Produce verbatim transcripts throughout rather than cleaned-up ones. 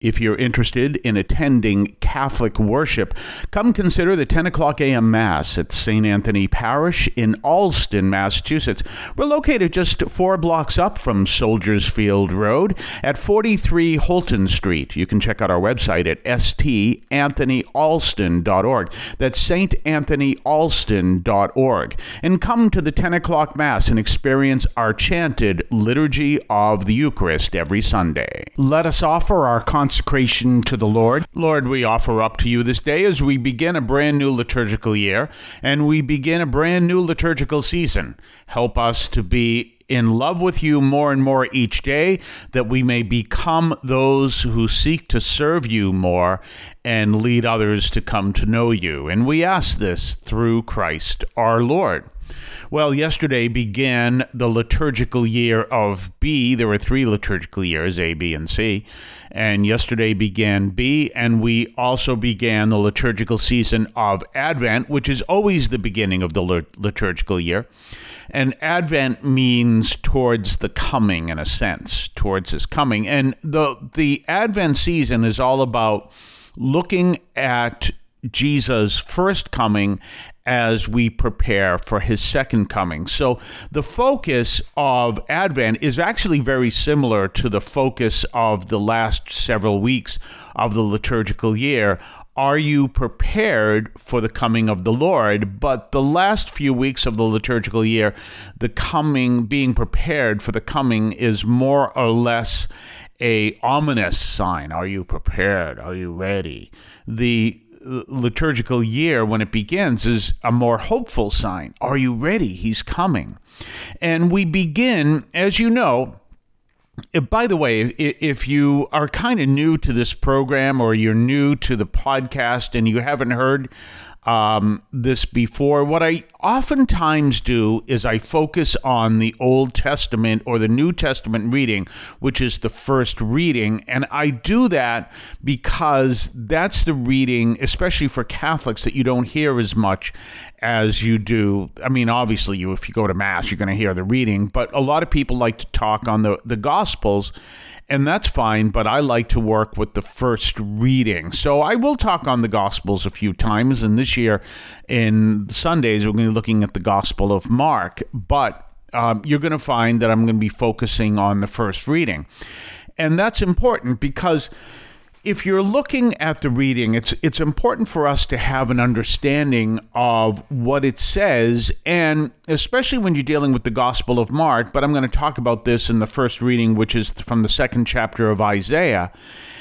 If you're interested in attending Catholic worship, come consider the ten o'clock a.m. Mass at Saint Anthony Parish in Allston, Massachusetts. We're located just four blocks up from Soldiers Field Road at forty-three Holton Street. You can check out our website at s t anthony alston dot org. That's saint anthony alston dot org. And come to the ten o'clock Mass and experience our chanted Liturgy of the Eucharist every Sunday. Let us offer our consecration to the Lord. Lord, we offer up to you this day as we begin a brand new liturgical year and we begin a brand new liturgical season. Help us to be in love with you more and more each day, that we may become those who seek to serve you more and lead others to come to know you. And we ask this through Christ our Lord. Well, yesterday began the liturgical year of B. There were three liturgical years, A, B, and C. And yesterday began B, and we also began the liturgical season of Advent, which is always the beginning of the liturgical year. And Advent means towards the coming, in a sense, towards his coming. And the the Advent season is all about looking at Jesus' first coming as we prepare for his second coming. So the focus of Advent is actually very similar to the focus of the last several weeks of the liturgical year. Are you prepared for the coming of the Lord? But the last few weeks of the liturgical year, the coming, being prepared for the coming is more or less a ominous sign. Are you prepared? Are you ready? The liturgical year, when it begins, is a more hopeful sign. Are you ready? He's coming. And we begin, as you know, by the way, if you are kind of new to this program or you're new to the podcast and you haven't heard um, this before, what I oftentimes do is I focus on the Old Testament or the New Testament reading, which is the first reading. And I do that because that's the reading, especially for Catholics, that you don't hear as much as you do. I mean, obviously, you if you go to Mass, you're going to hear the reading, but a lot of people like to talk on the, the Gospels, and that's fine, but I like to work with the first reading. So I will talk on the Gospels a few times, and this year in Sundays, we're going to be looking at the Gospel of Mark, but um, you're going to find that I'm going to be focusing on the first reading. And that's important because if you're looking at the reading, it's it's important for us to have an understanding of what it says, and especially when you're dealing with the Gospel of Mark, but I'm going to talk about this in the first reading, which is from the second chapter of Isaiah.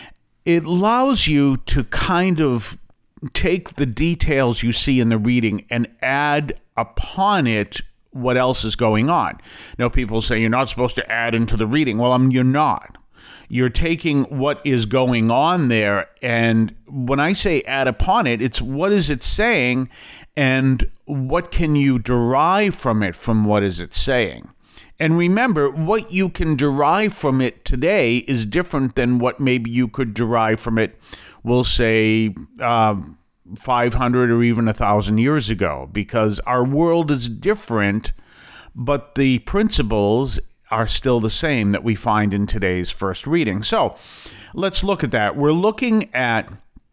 It allows you to kind of take the details you see in the reading and add upon it what else is going on. Now, people say you're not supposed to add into the reading. Well, I mean, you're not. You're taking what is going on there, and when I say add upon it, it's what is it saying, and what can you derive from it from what is it saying. And remember, what you can derive from it today is different than what maybe you could derive from it, we'll say, uh, five hundred or even one thousand years ago, because our world is different, but the principles are still the same that we find in today's first reading. So let's look at that. We're looking at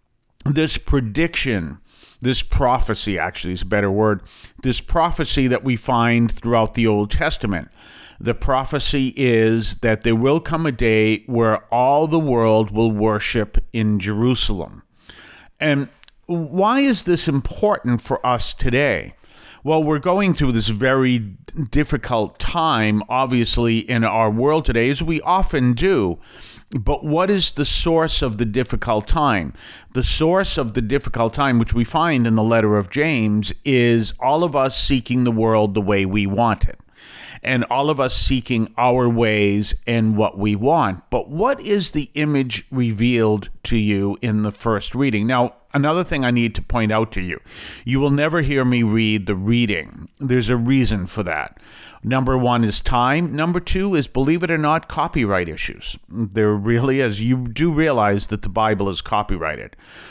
this prediction, this prophecy, actually is a better word, this prophecy that we find throughout the Old Testament. The prophecy is that there will come a day where all the world will worship in Jerusalem. And why is this important for us today? Well, we're going through this very difficult time, obviously, in our world today, as we often do. But what is the source of the difficult time? The source of the difficult time, which we find in the letter of James, is all of us seeking the world the way we want it, and all of us seeking our ways and what we want. But what is the image revealed to you in the first reading? Now, another thing I need to point out to you, you will never hear me read the reading. There's a reason for that. Number one is time. Number two is, believe it or not, copyright issues. There really is. You do realize that the Bible is copyrighted.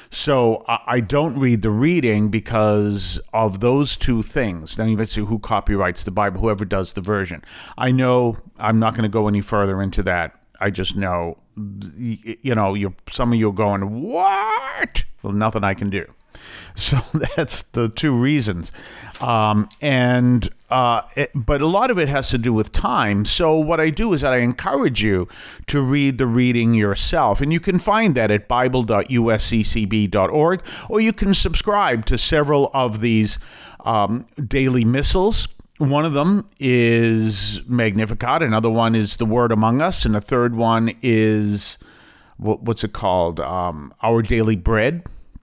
So I don't read the reading because of those two things. Now you might say, who copyrights the Bible? Whoever does the version. I know I'm not going to go any further into that. I just know, you know, you some of you are going, what? Well, nothing I can do. So that's the two reasons. Um, and uh, it, but a lot of it has to do with time. So what I do is that I encourage you to read the reading yourself. And you can find that at bible dot u s c c b dot org, or you can subscribe to several of these um, daily missals. One of them is Magnificat. Another one is The Word Among Us. And the third one is, what, what's it called? Um, Our Daily Bread.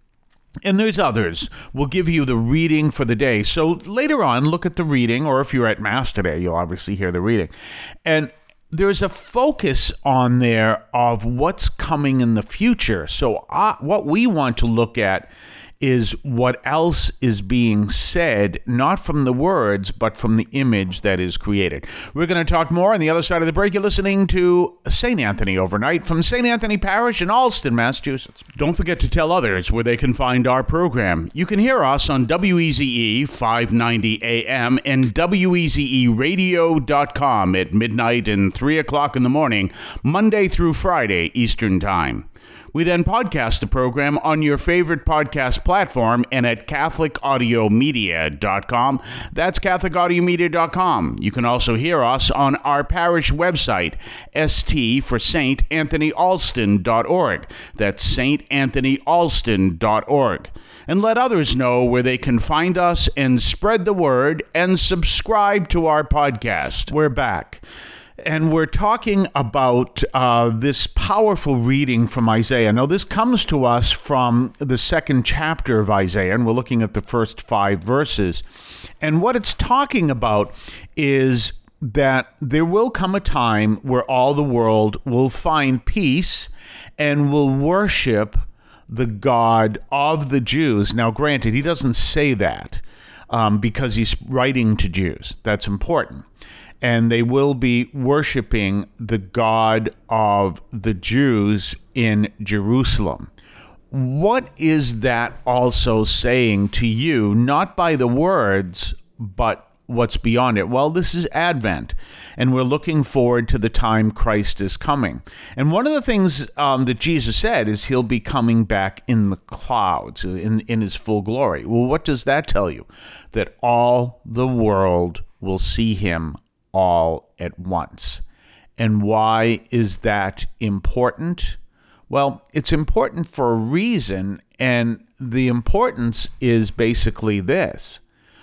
And there's others. We'll give you the reading for the day. So later on, look at the reading, or if you're at Mass today, you'll obviously hear the reading. And there's a focus on there of what's coming in the future. So uh, what we want to look at is what else is being said, not from the words, but from the image that is created. We're going to talk more on the other side of the break. You're listening to Saint Anthony Overnight from Saint Anthony Parish in Allston, Massachusetts. Don't forget to tell others where they can find our program. You can hear us on W E Z E five ninety A M and W E Z E radio dot com at midnight and three o'clock in the morning, Monday through Friday, Eastern Time. We then podcast the program on your favorite podcast platform and at catholic audio media dot com. That's catholic audio media dot com. You can also hear us on our parish website, S T for Saint Anthony Alston dot org. That's Saint Anthony Alston dot org. And let others know where they can find us and spread the word and subscribe to our podcast. We're back. And we're talking about uh, this powerful reading from Isaiah. Now, this comes to us from the second chapter of Isaiah, and we're looking at the first five verses. And what it's talking about is that there will come a time where all the world will find peace and will worship the God of the Jews. Now, granted, he doesn't say that um, because he's writing to Jews. That's important. And they will be worshiping the God of the Jews in Jerusalem. What is that also saying to you, not by the words, but what's beyond it? Well, this is Advent, and we're looking forward to the time Christ is coming. And one of the things um, that Jesus said is he'll be coming back in the clouds, in, in his full glory. Well, what does that tell you? That all the world will see him all at once. And why is that important? Well, it's important for a reason, and the importance is basically this,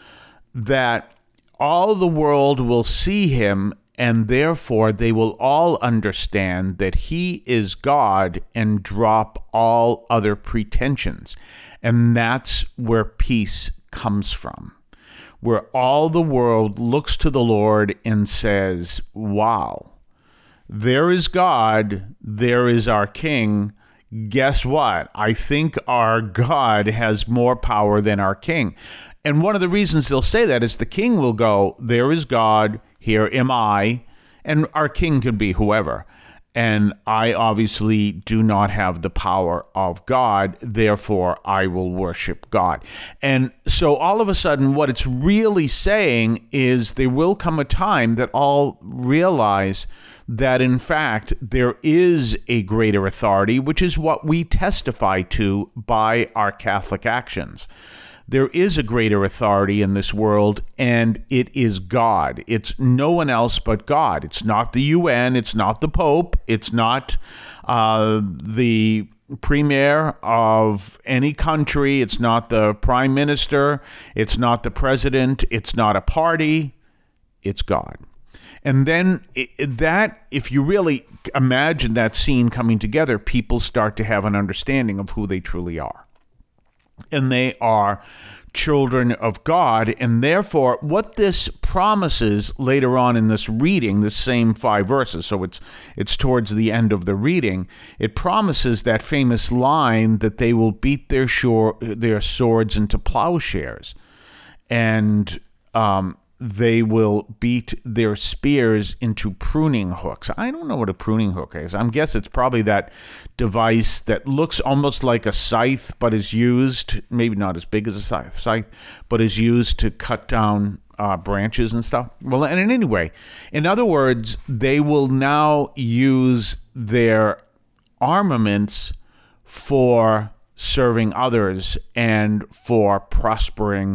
that all the world will see him, and therefore they will all understand that he is God and drop all other pretensions. And that's where peace comes from, where all the world looks to the Lord and says, wow, there is God, there is our King. Guess what? I think our God has more power than our King. And one of the reasons they'll say that is the King will go, there is God, here am I, and our King can be whoever. And I obviously do not have the power of God, therefore I will worship God. And so all of a sudden, what it's really saying is there will come a time that all realize that, in fact, there is a greater authority, which is what we testify to by our Catholic actions. There is a greater authority in this world, and it is God. It's no one else but God. It's not the U N. It's not the Pope. It's not uh, the premier of any country. It's not the prime minister. It's not the president. It's not a party. It's God. And then it, that, if you really imagine that scene coming together, people start to have an understanding of who they truly are. And they are children of God. And therefore, what this promises later on in this reading, the same five verses, so it's it's towards the end of the reading, it promises that famous line that they will beat their shore, their swords into plowshares, and um, they will beat their spears into pruning hooks. I don't know what a pruning hook is. I guess it's probably that device that looks almost like a scythe, but is used, maybe not as big as a scythe, but is used to cut down uh, branches and stuff. Well, and in any way, in other words, they will now use their armaments for serving others and for prospering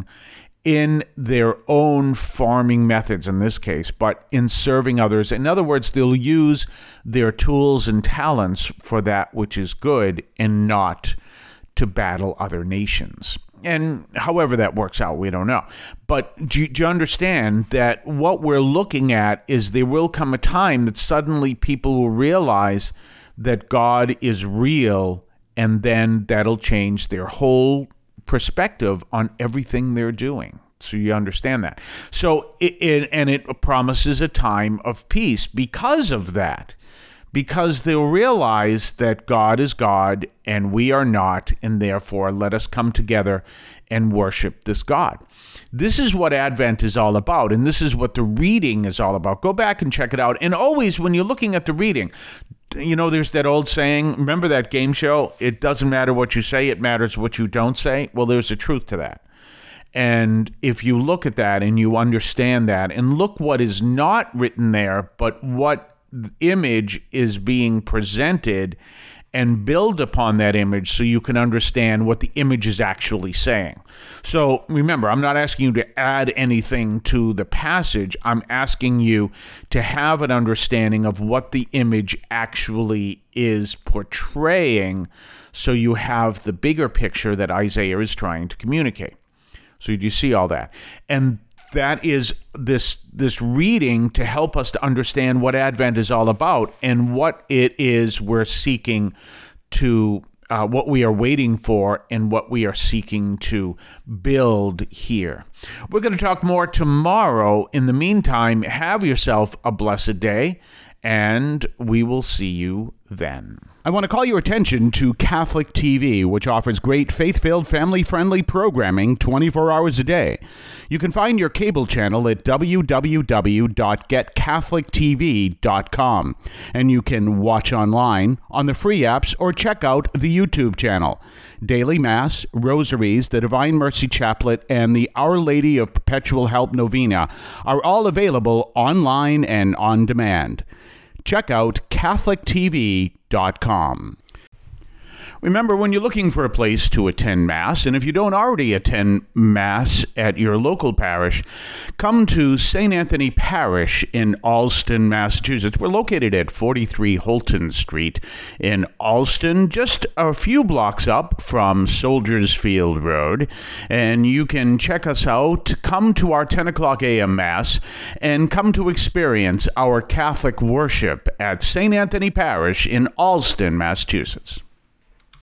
in their own farming methods in this case, but in serving others. In other words, they'll use their tools and talents for that which is good and not to battle other nations. And however that works out, we don't know. But do you, do you understand that what we're looking at is there will come a time that suddenly people will realize that God is real, and then that'll change their whole perspective on everything they're doing. So you understand that. So it, it and it promises a time of peace because of that. Because they'll realize that God is God and we are not, and therefore let us come together and worship this God. This is what Advent is all about, and this is what the reading is all about. Go back and check it out. And always, when you're looking at the reading, you know, there's that old saying, remember that game show? It doesn't matter what you say, it matters what you don't say. Well, there's a truth to that. And if you look at that and you understand that, and look what is not written there, but what image is being presented, and build upon that image so you can understand what the image is actually saying. So remember, I'm not asking you to add anything to the passage. I'm asking you to have an understanding of what the image actually is portraying, so you have the bigger picture that Isaiah is trying to communicate. So you see all that. And that is this this reading to help us to understand what Advent is all about and what it is we're seeking to, uh, what we are waiting for and what we are seeking to build here. We're going to talk more tomorrow. In the meantime, have yourself a blessed day, and we will see you then. I want to call your attention to Catholic T V, which offers great faith-filled, family-friendly programming twenty-four hours a day. You can find your cable channel at w w w dot get catholic t v dot com, and you can watch online on the free apps or check out the YouTube channel. Daily Mass, Rosaries, the Divine Mercy Chaplet, and the Our Lady of Perpetual Help Novena are all available online and on demand. Check out catholic t v dot com. Remember, when you're looking for a place to attend Mass, and if you don't already attend Mass at your local parish, come to Saint Anthony Parish in Allston, Massachusetts. We're located at forty-three Holton Street in Allston, just a few blocks up from Soldiers Field Road. And you can check us out, come to our ten o'clock a.m. Mass, and come to experience our Catholic worship at Saint Anthony Parish in Allston, Massachusetts.